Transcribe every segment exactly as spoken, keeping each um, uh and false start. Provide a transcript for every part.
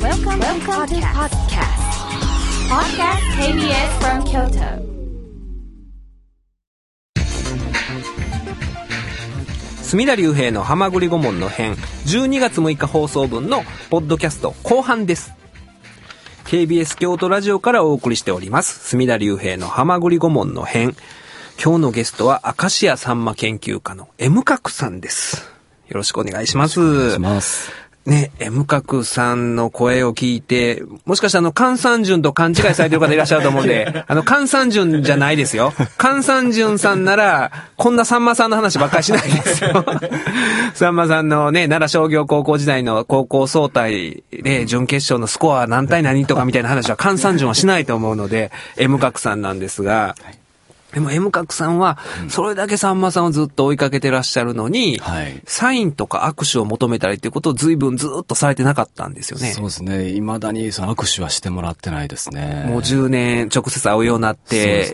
Welcome, Welcome to podcast. Podcast ケービーエス from Kyoto. 隅田隆平のはまぐり顧問の編、じゅうにがつむいか放送分のポッドキャスト後半です。ケービーエス 京都ラジオからお送りしております隅田隆平のはまぐり顧問の編。今日のゲストは明石家さんま研究家の M 角さんです。よろしくお願いします。 よろしくお願いします。 ね、M 角さんの声を聞いて、もしかしたらあの、関三順と勘違いされてる方いらっしゃると思うんで、あの、関三順じゃないですよ。関三順さんなら、こんなさんまさんの話ばっかりしないですよ。さんまさんのね、奈良商業高校時代の高校総体で、準決勝のスコア何対何とかみたいな話は関三順はしないと思うので、M 角さんなんですが、でも M 角さんはそれだけさんまさんをずっと追いかけてらっしゃるのに、はい、サインとか握手を求めたりっていうことを随分ずっとされてなかったんですよね。 そうですね。未だにその握手はしてもらってないですね。 もうじゅうねん直接会うようになって、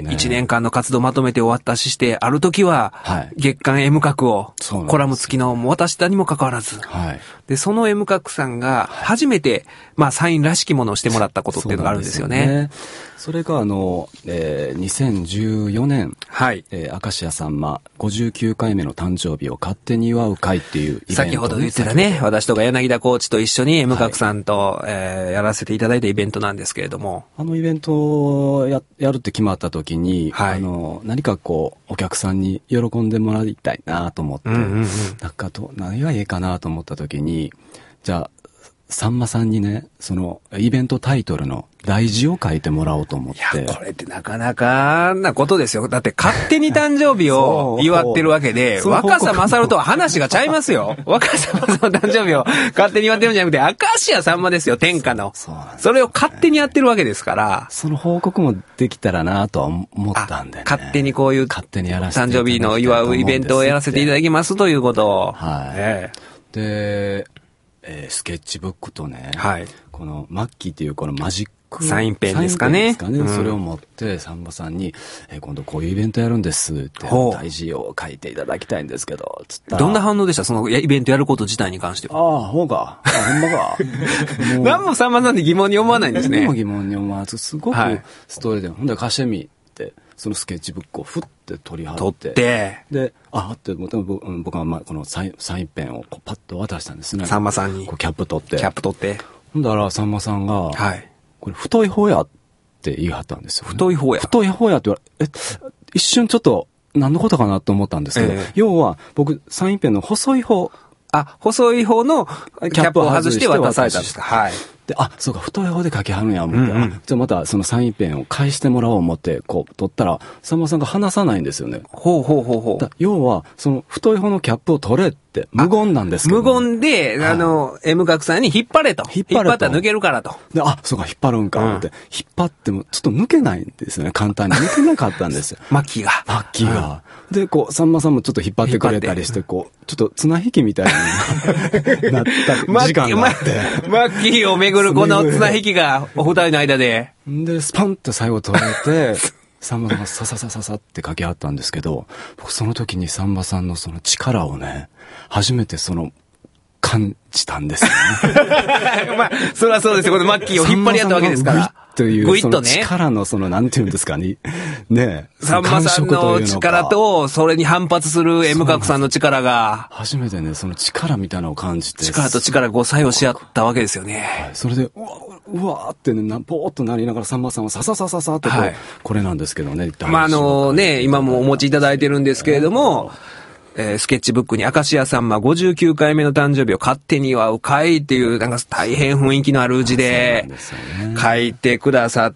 いちねんかんの活動まとめて終わったしして、ある時は月刊 M 角をコラム付きの渡したにもかかわらず、はい、でその M 角さんが初めて、まあサインらしきものをしてもらったことっていうのがあるんですよね。 それがあの、えー、にせんじゅうよねん、 はい、 えー、明石家さんまごじゅうきゅうかいめの誕生日を勝手に祝う会っていうイベント、 先ほど言ってたね、私とか柳田コーチと一緒に M 角さんと、はい、えー、やらせていただいたイベントなんですけれども、 あのイベントを や, やるって決まった時に、はい、あの何かこうお客さんに喜んでもらいたいなと思って、うんうんうん、なんかと何がいいかなと思った時に、じゃあさんまさんにね、そのイベントタイトルの題字を書いてもらおうと思って。 いや、これってなかなかなことですよ。だって勝手に誕生日を祝ってるわけで、若狭勝とは話がちゃいますよ。若狭勝の誕生日を勝手に祝ってるんじゃなくて、明石家さんまですよ、天下の。そうなんです。それを勝手にやってるわけですから。 その報告もできたらなとは思ったんでね。 勝手にこういう勝手にやらせていただきたいと思うんですって。 誕生日の祝うイベントをやらせていただきますということを。 はい。ええ、で、えー、スケッチブックとね、はい、このマッキーっていうこのマジックサインペンですかね。 ですかね、うん、それを持ってさんまさんに、えー、今度こういうイベントやるんですって題字を書いていただきたいんですけど、つったらどんな反応でした？そのイベントやること自体に関しては。 ああ、ほうか。あ、ほんまか。 も何もさんまさんって疑問に思わないんですね。 何も疑問に思わず、すごくストレートで、はい、ほんで貸してみって、そのスケッチブックをふって取り貼って。 取って。 で、あって、僕はまあこのサイン、サインペンをこうパッと渡したんですね。 さんまさんに。 こうキャップ取って。 キャップ取って。 ほんだら、さんまさんが、はい。これ太い方やって言い張ったんですよ、ね。 太い方や。 太い方やって言われ、え、一瞬ちょっと何のことかなと思ったんですけど、えー、要は僕、サインペンの細い方。 あ、細い方のキャップを外して渡されたんですか。はい。 で、あ、そうか、太い方で書きはるんや、思って。うんうん、じゃあまたそのサインペンを返してもらおう思って、こう、取ったら、さんまさんが離さないんですよね。 ほうほうほうほう。 要は、その太い方のキャップを取れって、無言なんですけど、 ね。無言で、はい、あの、M 角さんに引っ張れと。引っ張れと。引っ張ったら抜けるからと。 で、あ、そうか、引っ張るんか、思って、うん。引っ張っても、ちょっと抜けないんですよね。簡単に抜けなかったんですよ。 マッキーが。 マッキーが。うん、で、こう、さんまさんもちょっと引っ張ってくれたりして、こう、ちょっと綱引きみたいになった時間があって。 マッキーをめぐるこの綱引きが、お二人の間で。 で、スパンって最後取れて、さんまさんがさささささって書き合ったんですけど、僕その時にさんまさんのその力をね、初めてその、感じたんですよね。 まあ、それはそうですよ。このマッキーを引っ張り合ったわけですから。 という、その力のその、なんていうんですかね。ねえ。さんまさんの力と、それに反発する M 角さんの力が。 初めてね、その力みたいなのを感じて。 力と力がこう作用し合ったわけですよね。 はい、それで、うわ、うわーってね、ぽーっとなりながらさんまさんはさささささってこう、はい、これなんですけどね。 まあ、あのね、今もお持ちいただいてるんですけれども、えー、スケッチブックに明石家さんまごじゅうきゅうかいめの誕生日を勝手に祝う会っていう、なんか大変雰囲気のある字で書いてくださって、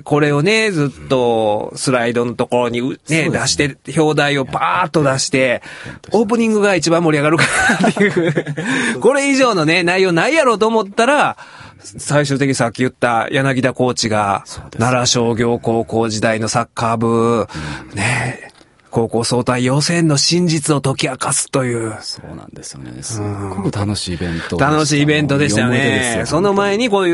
これをね、ずっとスライドのところにね、出して、表題をパーッと出して、オープニングが一番盛り上がるかなっていう、これ以上のね、内容ないやろうと思ったら、最終的にさっき言った柳田コーチが、奈良商業高校時代のサッカー部、ね、高校総体予選の真実を解き明かすという。 そうなんですよね。すごく楽しいイベント。 楽しいイベントでしたよね。よその前にこういう、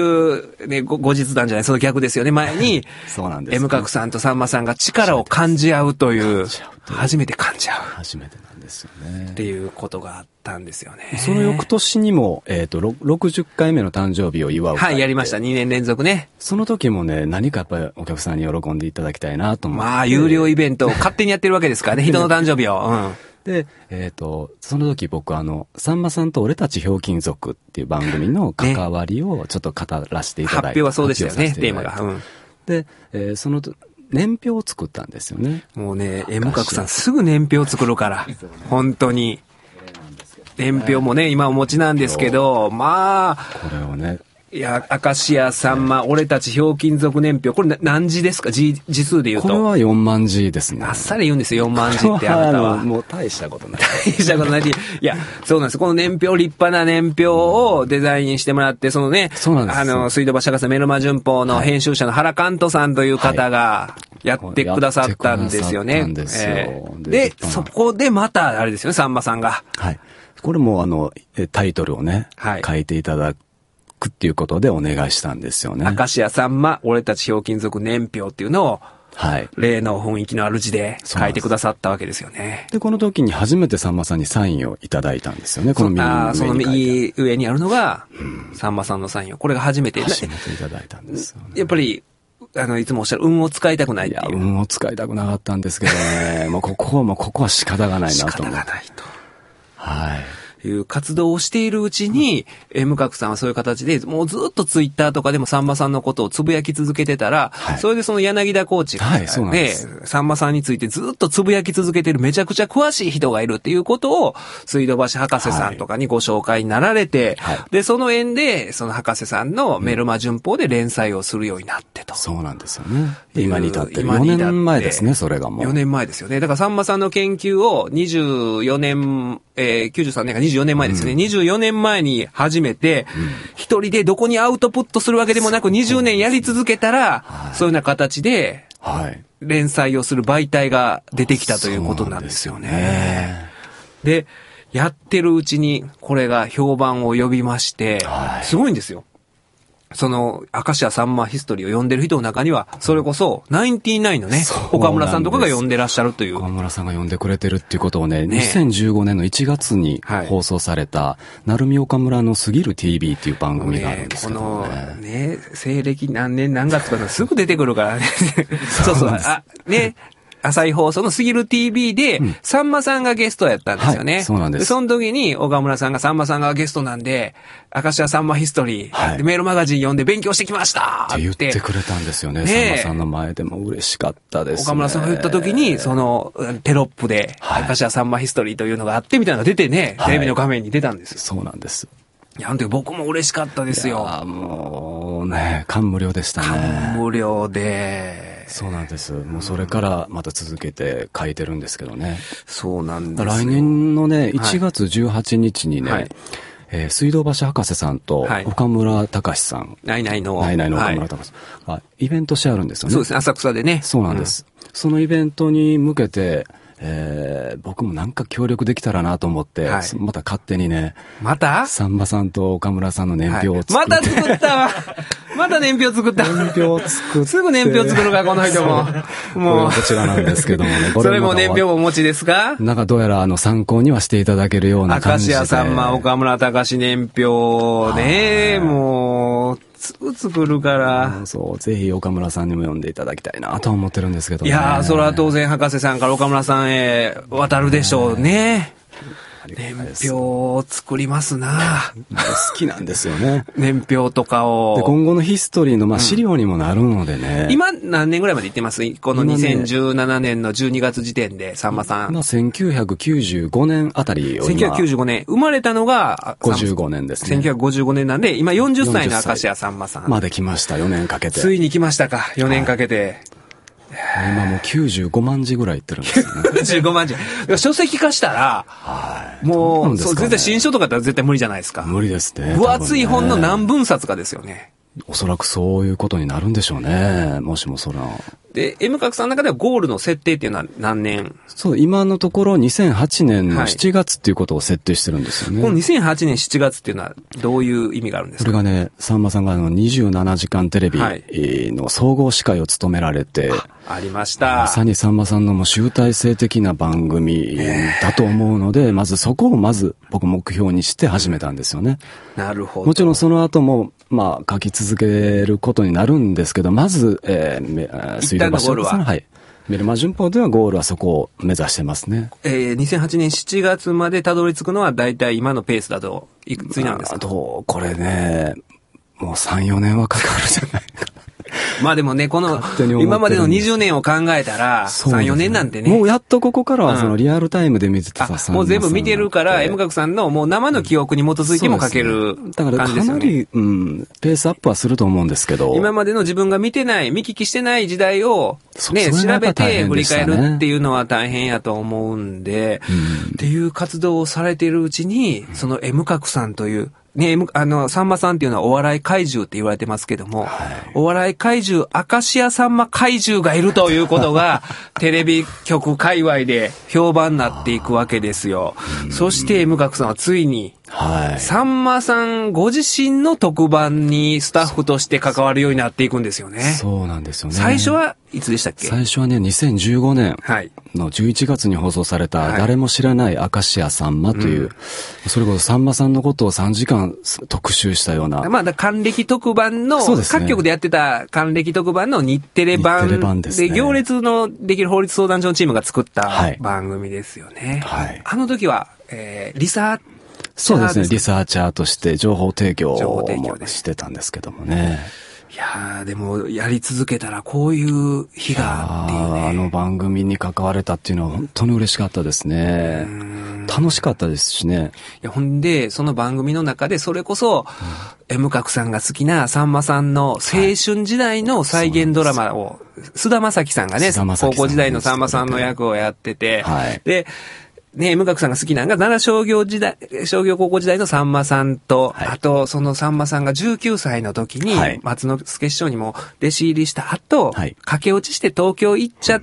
ね、後日談じゃない、その逆ですよね。前に、そうなんです、ね。M 角さんとさんまさんが力を感じ合うという、初めて感じ合う。 初めてなんです。 ですよね。 っていうことがあったんですよね。 その翌年にも、えっと、ろくじゅっかいめの誕生日を祝う。 はい、やりました。にねん連続ね。 その時もね、何かやっぱりお客さんに喜んでいただきたいなと思って。 まあ、有料イベントを勝手にやってるわけですからね、人の誕生日を。うん。 で、えっ、ー、と、その時僕あの、さんまさんと俺たちひょうきん族っていう番組の関わりをちょっと語らせていただいて、 ね、発表はそうでしたよね、テーマが。うん、 で、えー、その年表を作ったんですよね。 もうね、M 角さんすぐ年表作るから、本当に。年表もね、今お持ちなんですけど、まあ、 これをね、 いや、明石家さんま、俺たちひょうきん族年表。これ何字ですか？字、字数で言うと。 これはよんまんじですね。 あっさり言うんですよ、よんまん字ってあなたは。 もう大したことない。 大したことない。いや、そうなんです。この年表、立派な年表をデザインしてもらって、そのね、 そうなんです。 あの、水道橋博士メルマ旬報の編集者の原監督さんという方が、やってくださったんですよね。 で、 えー、そこでまた、あれですよね、さんまさんが。 はい。これもあの、タイトルをね、はい、書いていただくっていうことでお願いしたんですよね。 明石家さんま、俺たちひょうきん族年表っていうのを、 はい。 例の雰囲気のある字で書いてくださったわけですよね。 で、この時に初めてさんまさんにサインをいただいたんですよね、この右上に。 その右上にあるのが、うん、さんまさんのサインを。これが初めて。 初めていただいたんですよね。 やっぱり、あの、いつもおっしゃる、運を使いたくないっていう。 いや、運を使いたくなかったんですけどね。もうここはもうここは仕方がないなと思って。 仕方がないと。 はい。 いう活動をしているうちに、うん、M 角さんはそういう形で、もうずっとツイッターとかでもさんまさんのことをつぶやき続けてたら、はい、それでその柳田コーチが、ね、はい、さんまさんについてずっとつぶやき続けてるめちゃくちゃ詳しい人がいるっていうことを、水道橋博士さんとかにご紹介になられて、はい、で、その縁で、その博士さんのメルマ旬報で連載をするようになってと。 うん、そうなんですよね。今に至ってる。よねんまえですね、それがもう。 よねんまえですよね。だからさんまさんの研究をにじゅうよねん、えー、きゅうじゅうさんねんかにじゅうよねんまえですね。うん、にじゅうよねんまえに始めて、一、うん、人でどこにアウトプットするわけでもなくにじゅうねんやり続けたら、はい、そういうような形で、連載をする媒体が出てきたということなんですよね。ねで、やってるうちにこれが評判を呼びまして、はい、すごいんですよ。その、明石家さんまヒストリーを読んでる人の中には、それこそ、ナインティナインのね、岡村さんとかが読んでらっしゃるという。 岡村さんが読んでくれてるっていうことをね、ねにせんじゅうごねんのいちがつに放送された、鳴海岡村の過ぎる ティービー っていう番組があるんですけどね。 ねこの、ね、西暦何年何月とかすぐ出てくるからね。そうそう、あ、ね。朝日放送の過ぎる ティービー で、うん、さんまさんがゲストやったんですよね。 はい、そうなんです。 で、その時に、岡村さんがさんまさんがゲストなんで、明石家さんまヒストリー、はい、でメールマガジン読んで勉強してきましたって言ってくれたんですよね。ねさんまさんの前でも嬉しかったですね。 岡村さんが言った時に、その、テロップで、はい、明石家さんまヒストリーというのがあってみたいなのが出てね、はい、テレビの画面に出たんですよ。 そうなんです。 いや、あの時僕も嬉しかったですよ。 いや、もうね、感無量でしたね。 感無量で。 そうなんです。もうそれからまた続けて書いてるんですけどね。 そうなんですよ。 来年のね、いちがつじゅうはちにちにね、はい、えー、水道橋博士さんと岡村隆史さん。 ナイナイの。 ナイナイの岡村隆史さんがイベントしてあるんですよね。 そうですね、浅草でね。 そうなんです。うん、そのイベントに向けて、えー、僕もなんか協力できたらなと思って、はい、また勝手にね、 またさんまさんと岡村さんの年表を作って、はい、 また作ったわまた年表作った年表を作って。 すぐ年表作るか、この人も。 もう。こちらなんですけどもね。 これそれも年表をお持ちですか？ なんかどうやらあの参考にはしていただけるような感じで。 明石家さんま、岡村隆史年表ね、もう、すぐ作るから、 うん。そう、ぜひ岡村さんにも読んでいただきたいなと思ってるんですけどね。 いやー、それは当然博士さんから岡村さんへ渡るでしょうね。年表を作りますな。 好きなんですよね。 年表とかを。 で、今後のヒストリーのまあ資料にもなるのでね。 うん、今何年ぐらいまで行ってます？このにせんじゅうななねんのじゅうにがつ時点で、さんまさん。 まあ、せんきゅうひゃくきゅうじゅうごねんあたりを今。 せんきゅうひゃくきゅうじゅうごねん。生まれたのが、 ごじゅうごねんですね。 せんきゅうひゃくごじゅうごねんなんで、今よんじゅっさいの明石家さんまさん。 まで来ました、よねんかけて。 ついに来ましたか、よねんかけて。はい、 今もうきゅうじゅうごまんじぐらいいってるんですよね。 きゅうじゅうごまんじ。書籍化したら、はい、もう、うね、そう、絶対新書とかだったら絶対無理じゃないですか。 無理ですね。 分厚い本の何分冊かですよね。 おそらくそういうことになるんでしょうね。もしもそら。 で、M 角さんの中ではゴールの設定っていうのは何年？ そう、今のところにせんはちねんのしちがつっていうことを設定してるんですよね。 はい、このにせんはちねんしちがつっていうのはどういう意味があるんですか？ これがね、さんまさんがあのにじゅうななじかんテレビの総合司会を務められて、はい、 あ, ありました。 まさにさんまさんのもう集大成的な番組だと思うので、まずそこをまず僕目標にして始めたんですよね。 なるほど。 もちろんその後も、まあ書き続けることになるんですけど、まず、えー、水道橋さん、はい。メルマ旬報ではゴールはそこを目指してますね。 えー、にせんはちねんしちがつまでたどり着くのは大体今のペースだといくつになるんですか？ あと、これね、もうさん、よねんはかかるじゃないか。 まあでもね、この、今までのにじゅうねんを考えたら、さん、よねんなんてね。 もうやっとここからはそのリアルタイムで見てたさ、 うん、もう全部見てるから、M 角さんのもう生の記憶に基づいても書ける感じですよね。 だからかなり、うん、ペースアップはすると思うんですけど。 今までの自分が見てない、見聞きしてない時代を、ね、調べて振り返るっていうのは大変やと思うんで、うん、っていう活動をされているうちに、その M 角さんという、ね、あの、さんまさんっていうのはお笑い怪獣って言われてますけども、はい、お笑い怪獣、明石家さんま怪獣がいるということが、テレビ局界隈で評判になっていくわけですよ。そして M 角さんはついに、はい、さんまさんご自身の特番にスタッフとして関わるようになっていくんですよね。 そうなんですよね。 最初はいつでしたっけ？ 最初はね、にせんじゅうごねんのじゅういちがつに放送された、誰も知らない明石家さんまという、はいうん、それこそさんまさんのことをさんじかん特集したような。 まあ、還暦特番の、ね、各局でやってた還暦特番の日テレ版。日テレ版ですね。で、行列のできる法律相談所のチームが作った番組ですよね。はい。はい、あの時は、えー、リサーチそうですね。リサーチャーとして情報提供をしてたんですけどもね。 いやー、でも、やり続けたらこういう日がっていうね。 あの番組に関われたっていうのは本当に嬉しかったですね。楽しかったですしね。 いや、ほんで、その番組の中でそれこそ、うん、M 角さんが好きなさんまさんの青春時代の再現ドラマを、菅田将暉さんがね、高校時代のさんまさんの役をやってて、はい、で、ね、M 角さんが好きなのが、奈良商業時代、商業高校時代のさんまさんと、はい、あと、そのさんまさんがじゅうきゅうさいの時に、はい、松之助師匠にも弟子入りした後、はい、駆け落ちして東京行っちゃって、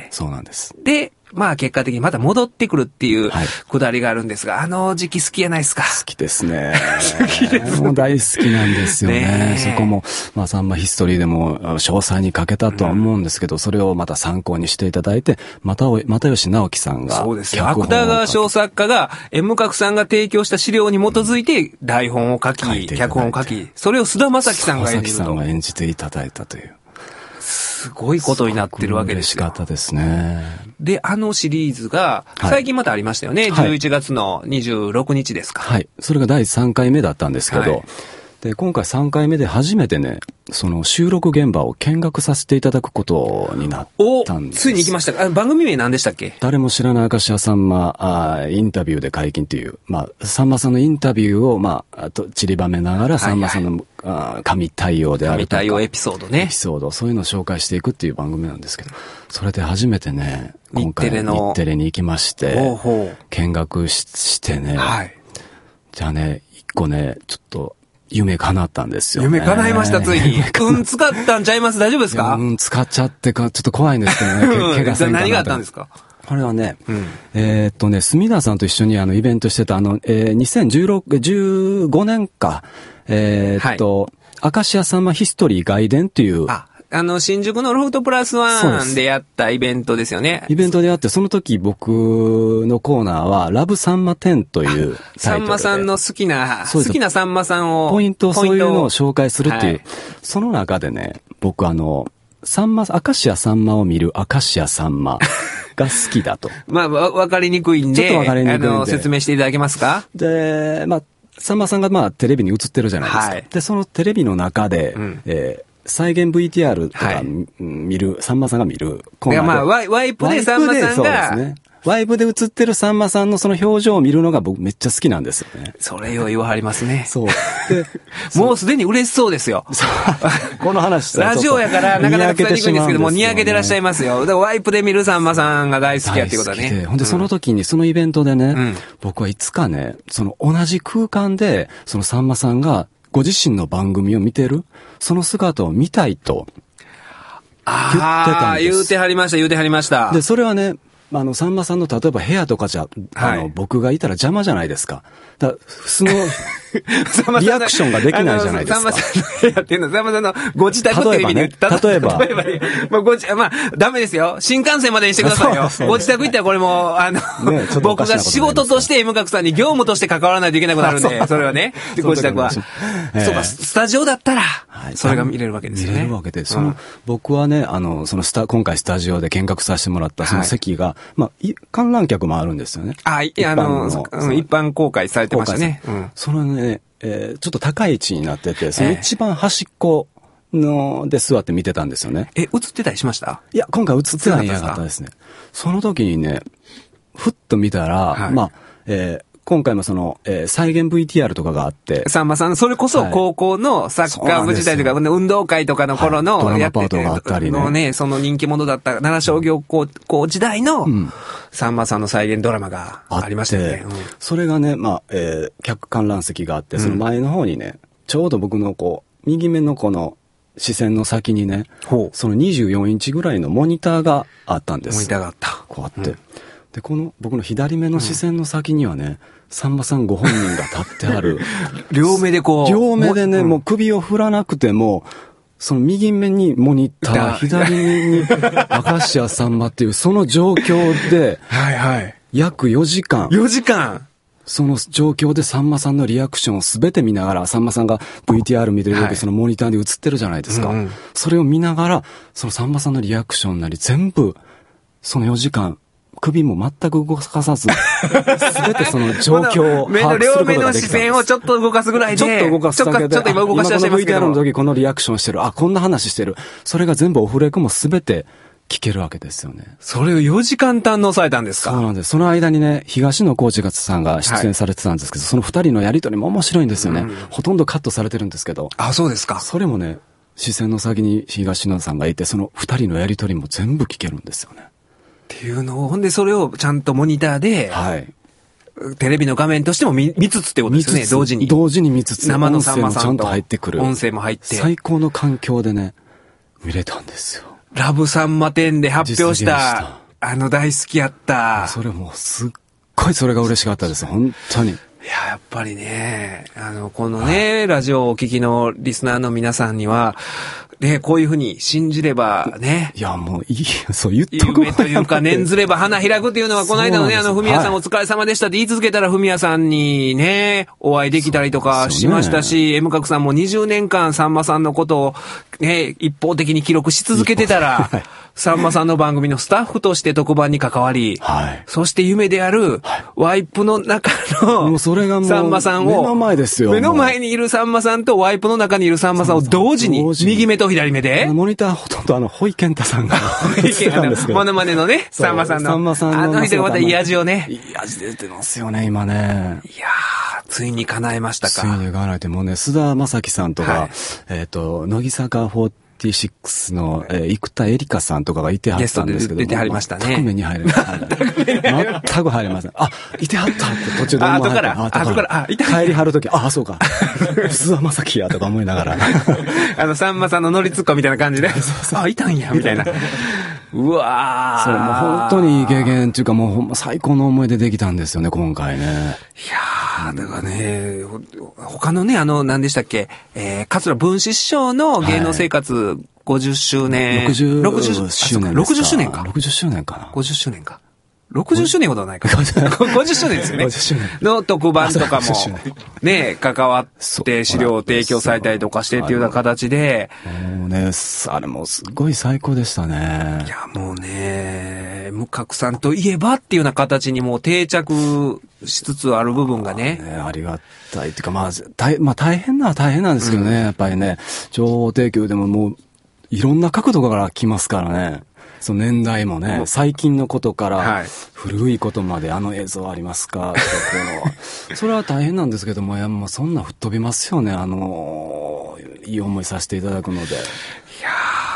うん、そうなんです。 で、まあ結果的にまた戻ってくるっていうくだりがあるんですが、はい、あの時期好きやないですか。 好きですね。好きです。もう大好きなんですよね。ねそこも、まあさんまヒストリーでも詳細に書けたとは思うんですけど、うん、それをまた参考にしていただいて、また、又吉直樹さんが。 そうですよ。芥川賞作家が、M 角さんが提供した資料に基づいて台本を書き、脚本を書き、それを菅田将暉さんが演じると。 菅田将暉さんが演じていただいたという。 すごいことになってるわけですよ。 嬉しかったですね。 で、あのシリーズが、最近またありましたよね。はい、じゅういちがつのにじゅうろくにちですか。 はい。それがだいさんかいめだったんですけど、はい、で、今回さんかいめで初めてね、その収録現場を見学させていただくことになったんです。 お、ついに行きましたか。あ、番組名何でしたっけ？ 誰も知らない明石家さんまあインタビューで解禁っていう、まあ、さんまさんのインタビューを、まあ、あと散りばめながら、さんまさんの、はいはい、あ神対応であるとか。 神対応エピソードね。 エピソード、そういうのを紹介していくっていう番組なんですけど、それで初めてね、今回日テレの日テレに行きまして、ほうほう見学 し, してね、はい、じゃあね、一個ね、ちょっと、夢叶ったんですよ、ね。 夢叶いました、ついに。うん使ったんちゃいます？大丈夫ですか？ うん使っちゃってか、ちょっと怖いんですけどね。怪我せんかな。 何があったんですか？ これはね、うん、えー、っとね、隅田さんと一緒にあのイベントしてた、あの、えー、にせんじゅうろく、じゅうごねんか、えー、っと、はい、明石家さんまヒストリー外伝っていう、 ああの、新宿のロフトプラスワンでやったイベントですよね。 イベントでやって、その時僕のコーナーは、ラブさんまテンというタイトルで。さんまさんの好きな、好きなさんまさんを。 ポイント、そういうのを紹介するっていう。はい、その中でね、僕あの、さんま、明石家さんまを見る明石家さんまが好きだと。 まあ、わ、わかりにくいんで、 ちょっとわかりにくいんで。 あの、説明していただけますか？ で、まあ、さんまさんがまあ、テレビに映ってるじゃないですか。はい、で、そのテレビの中で、うん、えー再現 ブイティーアール とか、はい、見る、さんまさんが見るコーナーで。 まあ、ワイ、ワイプでさんまさんが。そうですね。 ワイプで映ってるさんまさんのその表情を見るのが僕めっちゃ好きなんですよね。 それを言わはりますね。 そう。 でもうすでに嬉しそうですよ。 この話ラジオやからなかなか伝えにくいんですけども、にやけてらっしゃいますよ。でワイプで見るさんまさんが大好きやっていうことはね。 ほんで、その時にそのイベントでね、うん、僕はいつかね、その同じ空間で、そのさんまさんがご自身の番組を見てる、その姿を見たいと言ってたんです。 ああ、言うてはりました、言うてはりました。 で、それはね、あの、さんまさんの例えば部屋とかじゃ、あの、はい、僕がいたら邪魔じゃないですか。だから、その、リアクションができないじゃないですか。さんまさんの部屋っていうのは、さんまさんのご自宅っていう意味で言った例えば、ね、例えば、例えば、まあ、ご自、まあ、ダメですよ。新幹線までにしてくださいよ。ご自宅行ったらこれもう、あの、ね、僕が仕事として M 角さんに業務として関わらないといけなくなるんで、それはね、ご自宅は。えー、そうか、スタジオだったら、はい、それが見れるわけですよね。 見れるわけで、その、うん、僕はね、あの、そのスタ、今回スタジオで見学させてもらったその席が、はい、まあ、観覧客もあるんですよね。 あ、いや、あの、一般公開されてましたね。 うん、そのね、えー、ちょっと高い位置になってて、その一番端っこので座って見てたんですよね。 え、映ってたりしました？ いや、今回映ってないなかったですね。その時にね、ふっと見たら、はい、まあ、えー今回もその、えー、再現 ブイティーアール とかがあって。 さんまさん、それこそ高校のサッカー部時代とか、運動会とかの頃の、 はい、ドラマパートがあったりね。 のね、その人気者だった奈良商業高校時代の、さんまさんの再現ドラマがありましたね。うん、 それがね、まあ、えー、客観覧席があって、その前の方にね、ちょうど僕のこう、右目のこの、視線の先にね、そのにじゅうよんインチぐらいのモニターがあったんです。 モニターがあった。 こうあって。うん、で、この僕の左目の視線の先にはね、うん、さんまさんご本人が立ってある。 両目でこう。 両目でね、も, もう首を振らなくても、その右目にモニター、左目に明石家さんまっていう、その状況で、 はいはい。 約よじかん。 よじかんその状況でさんまさんのリアクションをすべて見ながら、さんまさんが ブイティーアール 見てる時、はい、そのモニターで映ってるじゃないですか、うんうん。それを見ながら、そのさんまさんのリアクションなり全部、そのよじかん、首も全く動かさず、すべてその状況を把握することができたんです。 両目の視線をちょっと動かすぐらいで。 ちょっと動かすだけで。 ちょっと今動かしてらっしゃいますけど。 今この ブイティーアール の時このリアクションしてる。あ、こんな話してる。それが全部オフレコもすべて聞けるわけですよね。 それをよじかん堪能されたんですか？ そうなんです。その間にね、東野幸治さんが出演されてたんですけど、はい、その二人のやりとりも面白いんですよね、うん。ほとんどカットされてるんですけど。 あ、そうですか。 それもね、視線の先に東野さんがいて、その二人のやりとりも全部聞けるんですよね。 っていうのを、ほんでそれをちゃんとモニターで、はい、テレビの画面としても 見, 見つつってことですね、同時に。 同時に見つつ、 生のさんまさんと音声もちゃんと入ってくる。 音声も入って。 最高の環境でね、見れたんですよ。 ラブさんま展で発表した、したあの大好きやった。 それもすっごいそれが嬉しかったです、本当に。 いや、やっぱりね、あの、このね、はい、ラジオをお聞きのリスナーの皆さんには、ね、こういうふうに信じればね。 いや、もういい、そう言っとく。 夢というか、念ずれば花開くっていうのは、この間のね、あの、ふみやさんお疲れ様でしたって言い続けたら、ふみやさんにね、お会いできたりとかしましたし、M 角さんもにじゅうねんかんさんまさんのことをね、一方的に記録し続けてたら、さんまさんの番組のスタッフとして特番に関わり、はい、そして夢である、ワイプの中の、 もうそれがもう、 さんまさんを、 目の前ですよ。 目の前にいるさんまさんとワイプの中にいるさんまさんを同時に、右目と左目で、 モニターほとんどあの、ホイケンタさんが映ってたんですけど。 モノマネのね、さんまさんの。 さんまさんの。 あの人がまたいい味をね。 いい味出てますよね、今ね。 いやー、ついに叶えましたか。 ついに叶えて、もうね、須田正樹さんとか、はい、えっ、ー、と、乃木坂フォーティーシックスの、えー、生田絵梨花さんとかがいてはったんですけど。 ゲストで出てはりましたね。 全く目に入れない。全く入れません。あ、いてはったって途中で思われて。後から、後から、あ、 いて帰りはるとき、あ、そうか。須田正樹やとか思いながら。 あの、さんまさんの乗りツッコみたいな感じで。そうそうあ、いたんや、みたいな。うわー。 それもう本当にいい経験っていうかもうほんま最高の思い出できたんですよね、今回ね。いやー、だからね、他のね、あの、何でしたっけ、えー、桂文枝師匠の芸能生活ごじゅっしゅうねん。 ろくじゅっしゅうねん。 ろくじゅっしゅうねんか。 ろくじゅっしゅうねんかな。 ごじゅっしゅうねんか。ろくじゅっしゅうねんほどはないか。ごじゅっしゅうねんですよね。 ごじゅっしゅうねん。 の特番とかも、ね、関わって資料を提供されたりとかしてっていうような形で。 もうね、あれもすごい最高でしたね。 いや、もうね、無角さんといえばっていうような形にもう定着しつつある部分がね。 あ, ねありがたいっていうか、まあ、大、まあ大変な大変なんですけどね、うん、やっぱりね、情報提供でももう、いろんな角度から来ますからね。その年代もね、最近のことから古いことまであの映像ありますかとかこうのそれは大変なんですけども、いやもうそんな吹っ飛びますよね、あのいい思いさせていただくので。いやーま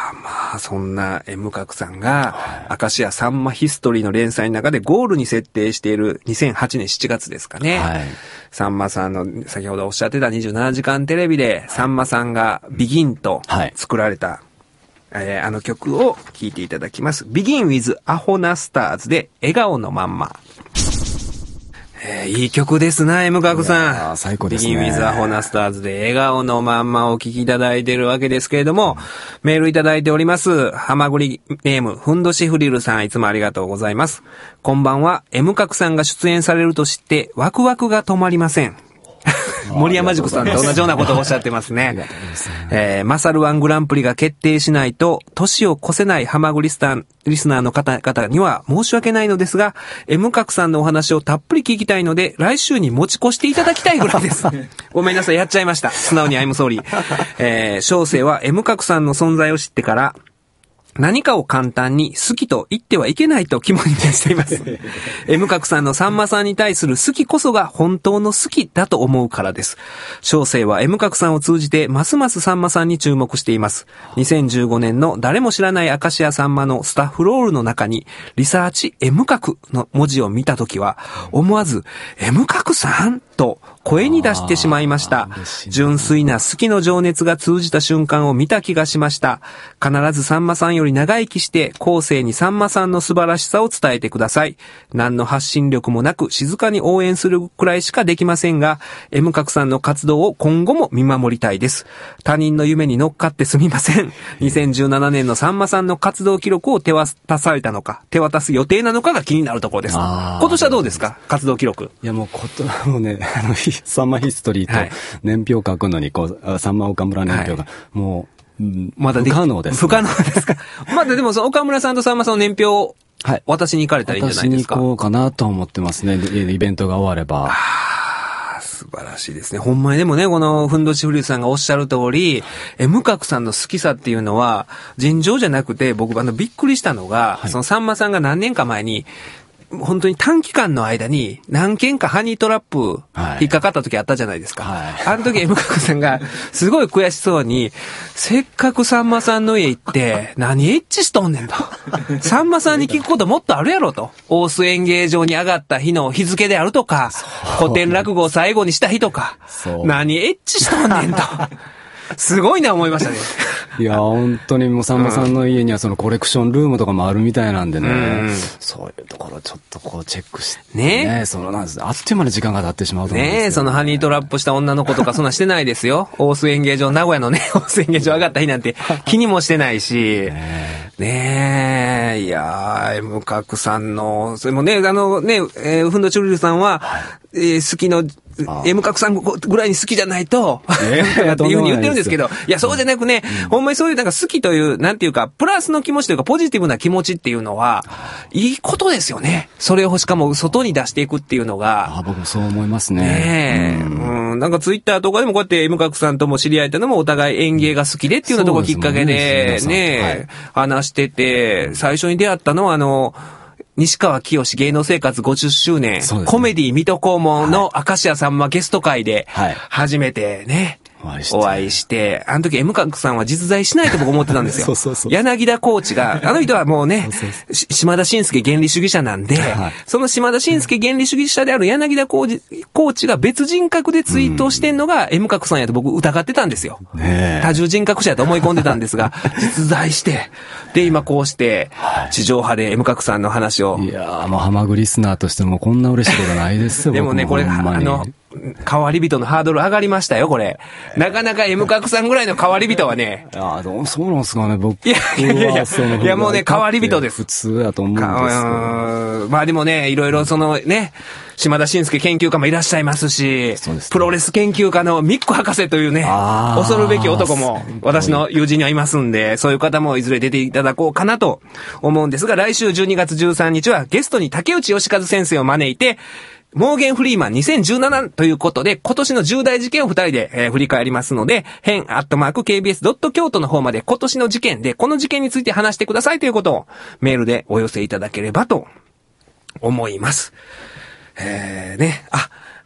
あ、そんな M 角さんが、明石家さんまヒストリーの連載の中でゴールに設定しているにせんはちねんしちがつですかね。はい、さんまさんの先ほどおっしゃってたにじゅうななじかんテレビで、さんまさんがビギンと作られた、はい、えー、あの曲を聴いていただきます。Begin with アホなスターズで笑顔のまんま。えー、いい曲ですな、M 角さん。 最高ですね。 Begin with アホなスターズで笑顔のまんまをお聴きいただいているわけですけれども、メールいただいております。はまぐりネーム、ふんどしフリルさん、いつもありがとうございます。こんばんは。M 角さんが出演されると知って、ワクワクが止まりません。森山塾さんと同じようなことをおっしゃってますね。えー、マサルワングランプリが決定しないと、年を越せないハマグリスタン、リスナーの方々には申し訳ないのですが、M 角さんのお話をたっぷり聞きたいので、来週に持ち越していただきたいぐらいです。ごめんなさい、やっちゃいました。素直に I'm sorry。えー、小生は M 角さんの存在を知ってから、何かを簡単に好きと言ってはいけないと肝に銘じています。M 角さんのさんまさんに対する好きこそが本当の好きだと思うからです。小生は M 角さんを通じてますますさんまさんに注目しています。にせんじゅうごねんの誰も知らない明石家さんまのスタッフロールの中にリサーチ M 角の文字を見たときは思わず M 角さんと声に出してしまいました。純粋な好きの情熱が通じた瞬間を見た気がしました。必ずさんまさんより長生きして後世にさんまさんの素晴らしさを伝えてください。何の発信力もなく静かに応援するくらいしかできませんが、M 角さんの活動を今後も見守りたいです。他人の夢に乗っかってすみません。にせんじゅうななねんのさんまさんの活動記録を手渡されたのか、手渡す予定なのかが気になるところです。今年はどうですか、活動記録。 いやもうこともうね、あのさんまヒストリーと年表書くのにこう、さんま岡村年表が、はい、もう、うん、 まだ不可能です、ね。 不可能ですか。まだでもその岡村さんとさんまさんの年表を渡しに行かれたらいいんじゃないですか。 渡しに行こうかなと思ってますね。イベントが終われば。 ああ、素晴らしいですね。ほんまにでもね、このふんどしフリルさんがおっしゃる通り、M 角さんの好きさっていうのは尋常じゃなくて、僕あのびっくりしたのが、はい、そのさんまさんが何年か前に本当に短期間の間に何件かハニートラップ引っかかった時あったじゃないですか。はい、あの時 M 角さんがすごい悔しそうに、せっかくさんまさんの家行って何エッチしとんねんと。さんまさんに聞くこともっとあるやろと。大須演芸場に上がった日の日付であるとか、古典落語を最後にした日とか、何エッチしとんねんと。すごいな思いましたね。 いや、本当にもうさんまさんの家にはそのコレクションルームとかもあるみたいなんでね、うん、そういうところちょっとこうチェックしてね、ね、そのなんですあっという間に時間が経ってしまうと思うんですよね。 ね、そのハニートラップした女の子とかそんなしてないですよ。大須演芸場、名古屋のね、大須演芸場上がった日なんて気にもしてないし、ねねえ、いやー、M 角さんの、それもね、あのね、えー、ふんどちフリルさんは、はい、えー、好きの、M 角さんぐらいに好きじゃないと、えー、っていうふうに言ってるんですけど、いや、そうじゃなくね、うん、ほんまにそういうなんか好きという、なんていうか、プラスの気持ちというか、ポジティブな気持ちっていうのは、いいことですよね。それをしかも外に出していくっていうのが。 あ、僕もそう思いますね。 ねえ、うん、うん、なんかツイッターとかでもこうやって M 角さんとも知り合えたのもお互い演芸が好きでっていうようなところきっかけで、ね、ね、はい、話してて、最初に出会ったのはあの、西川きよし芸能生活ごじゅっしゅうねん、ね、コメディ水戸黄門の明石家さんまゲスト会で初めてね、はい、お会いして、あの時 M 角さんは実在しないと僕思ってたんですよ。そうそうそう、柳田コーチが、あの人はもうね、そうそうそう、島田紳介原理主義者なんで、はい、その島田紳介原理主義者である柳田コーチ、コーチが別人格でツイートしてんのが M 角さんやと僕疑ってたんですよ。ね、多重人格者やと思い込んでたんですが、実在して、で今こうして、地上波で M 角さんの話を。 いやー、もうハマグリスナーとしてもこんな嬉しいことないですよ。 でもね、これ、あの、変わり人のハードル上がりましたよ、これ。なかなか M 角さんぐらいの変わり人はね。 ああ、どう、そうなんですかね、僕。 いやいやいやいや、いやもうね、変わり人です。 普通だと思うんですけど。 まあでもね、いろいろそのね、島田紳介研究家もいらっしゃいますし、すね、プロレス研究家のミック博士というね、恐るべき男も私の友人にはいますんで、そういう方もいずれ出ていただこうかなと思うんですが、来週じゅうにがつじゅうさんにちはゲストに竹内義和先生を招いて、モーゲンフリーマンにせんじゅうななということで、今年の重大事件を二人で、えー、振り返りますので、変アットマーク ケービーエスドット京都の方まで今年の事件で、この事件について話してくださいということをメールでお寄せいただければと思います。えー、ね、あ、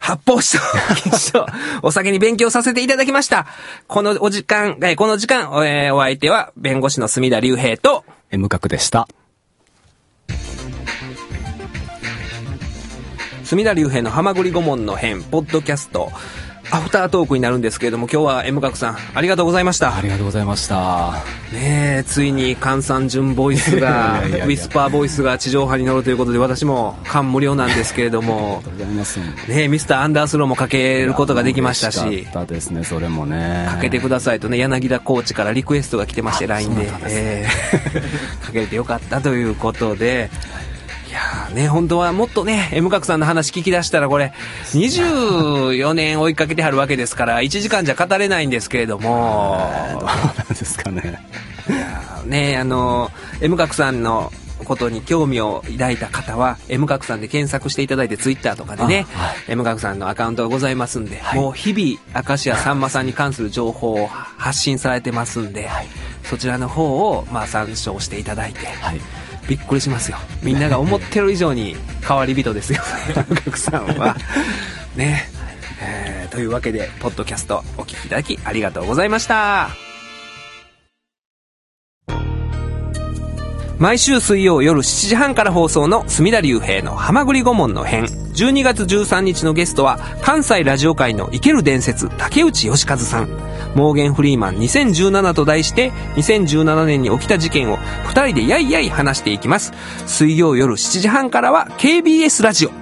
発泡酒と禁酒とお酒に勉強させていただきました。このお時間、えー、この時間、えー、お相手は弁護士の隅田隆平と M 角でした。 隅田隆平のはまぐり顧問の編ポッドキャストアフタートークになるんですけれども、今日は M 角さんありがとうございました。 ありがとうございました。 ねえ、ついに関三純ボイスがウィスパーボイスが地上波に乗るということで、私も感無量なんですけれども、 ありがとうございます。ねえ、ミスターアンダースローもかけることができましたし、 嬉しかったですね、それもね。 かけてくださいとね、柳田コーチからリクエストが来てまして ライン で、えー、かけてよかったということで、いやーね、本当はもっとね、M 角さんの話聞き出したらこれにじゅうよねん追いかけてはるわけですからいちじかんじゃ語れないんですけれども、 どうなんですかね。 いやーね、あの M 角さんのことに興味を抱いた方は M 角さんで検索していただいて、ツイッターとかでね、はい、M 角さんのアカウントがございますんで、はい、もう日々明石家さんまさんに関する情報を発信されてますんで、はい、そちらの方をまあ参照していただいて、はい、びっくりしますよ。みんなが思ってる以上に変わり人ですよお客さんはね、えー、というわけでポッドキャストお聞きいただきありがとうございました。毎週水曜夜しちじはんから放送の隅田隆平のはまぐり顧問の編、じゅうにがつじゅうさんにちのゲストは関西ラジオ界の生ける伝説竹内義和さん。モーゲンフリーマンにせんじゅうななと題してにせんじゅうななねんに起きた事件をふたりでやいやい話していきます。水曜夜しちじはんからは ケービーエス ラジオ。